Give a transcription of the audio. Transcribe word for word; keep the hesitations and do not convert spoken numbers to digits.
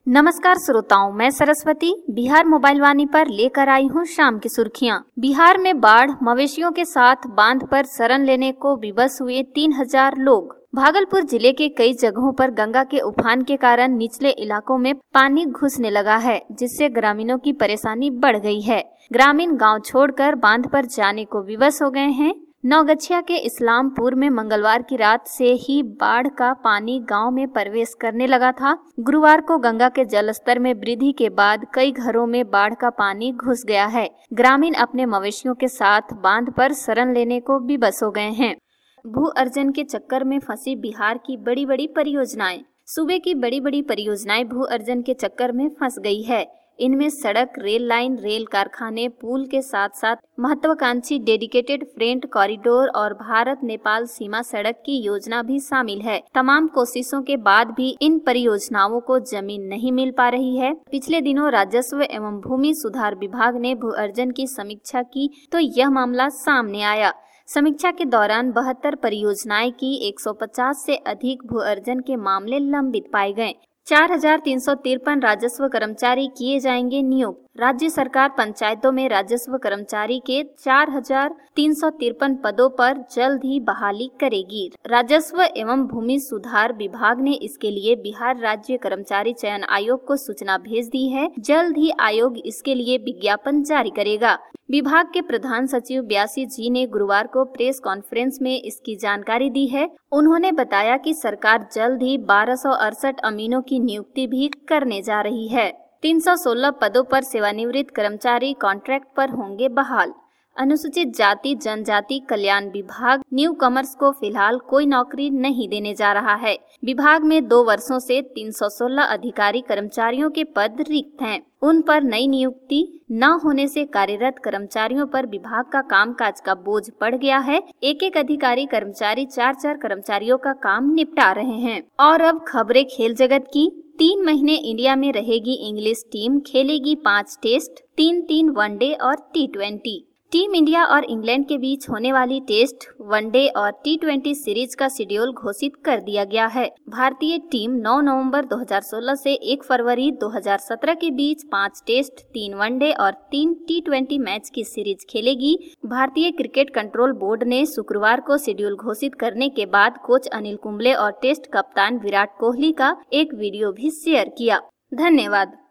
नमस्कार श्रोताओं, मैं सरस्वती बिहार मोबाइल वाणी पर लेकर आई हूँ शाम की सुर्खियाँ। बिहार में बाढ़, मवेशियों के साथ बांध पर शरण लेने को विवश हुए तीन हजार लोग। भागलपुर जिले के कई जगहों पर गंगा के उफान के कारण निचले इलाकों में पानी घुसने लगा है, जिससे ग्रामीणों की परेशानी बढ़ गई है। ग्रामीण गांव छोड़कर बांध पर जाने को विवश हो गए हैं। नौगछिया के इस्लामपुर में मंगलवार की रात से ही बाढ़ का पानी गांव में प्रवेश करने लगा था। गुरुवार को गंगा के जलस्तर में वृद्धि के बाद कई घरों में बाढ़ का पानी घुस गया है। ग्रामीण अपने मवेशियों के साथ बांध पर शरण लेने को विवश हो गए हैं। भू अर्जन के चक्कर में फंसी बिहार की बड़ी बड़ी परियोजनाएं। सूबे की बड़ी बड़ी परियोजनाएं भू अर्जन के चक्कर में फंस गई है। इनमें सड़क, रेल लाइन, रेल कारखाने, पुल के साथ साथ महत्वाकांक्षी डेडिकेटेड फ्रेट कॉरिडोर और भारत नेपाल सीमा सड़क की योजना भी शामिल है। तमाम कोशिशों के बाद भी इन परियोजनाओं को जमीन नहीं मिल पा रही है। पिछले दिनों राजस्व एवं भूमि सुधार विभाग ने भू अर्जन की समीक्षा की तो यह मामला सामने आया। समीक्षा के दौरान बहत्तर परियोजनाएं की एक सौ पचास से अधिक भू अर्जन के मामले लंबित पाए गए। चार हजार तीन सौ तिरपन राजस्व कर्मचारी किए जाएंगे नियुक्त। राज्य सरकार पंचायतों में राजस्व कर्मचारी के चार हजार तीन सौ तिरपन पदों पर जल्द ही बहाली करेगी। राजस्व एवं भूमि सुधार विभाग ने इसके लिए बिहार राज्य कर्मचारी चयन आयोग को सूचना भेज दी है। जल्द ही आयोग इसके लिए विज्ञापन जारी करेगा। विभाग के प्रधान सचिव ब्यासी जी ने गुरुवार को प्रेस कॉन्फ्रेंस में इसकी जानकारी दी है। उन्होंने बताया कि सरकार जल्द ही बारह सौ अड़सठ अमीनों की नियुक्ति भी करने जा रही है। तीन सौ सोलह पदों पर सेवानिवृत्त कर्मचारी कॉन्ट्रैक्ट पर होंगे बहाल। अनुसूचित जाति जनजाति कल्याण विभाग न्यू कमर्स को फिलहाल कोई नौकरी नहीं देने जा रहा है। विभाग में दो वर्षों से तीन सौ सोलह अधिकारी कर्मचारियों के पद रिक्त हैं। उन पर नई नियुक्ति न होने से कार्यरत कर्मचारियों पर विभाग का कामकाज का बोझ बढ़ गया है। एक एक अधिकारी कर्मचारी चार चार कर्मचारियों का काम निपटा रहे हैं। और अब खबरें खेल जगत की। तीन महीने इंडिया में रहेगी इंग्लिश टीम, खेलेगी पांच टेस्ट, तीन तीन वनडे और टी ट्वेंटी। टीम इंडिया और इंग्लैंड के बीच होने वाली टेस्ट, वनडे और टी ट्वेंटी सीरीज का शेड्यूल घोषित कर दिया गया है। भारतीय टीम नौ नवंबर दो हज़ार सोलह से एक फरवरी दो हज़ार सत्रह के बीच पांच टेस्ट, तीन वनडे और तीन टी ट्वेंटी मैच की सीरीज खेलेगी। भारतीय क्रिकेट कंट्रोल बोर्ड ने शुक्रवार को शेड्यूल घोषित करने के बाद कोच अनिल कुंबले और टेस्ट कप्तान विराट कोहली का एक वीडियो भी शेयर किया। धन्यवाद।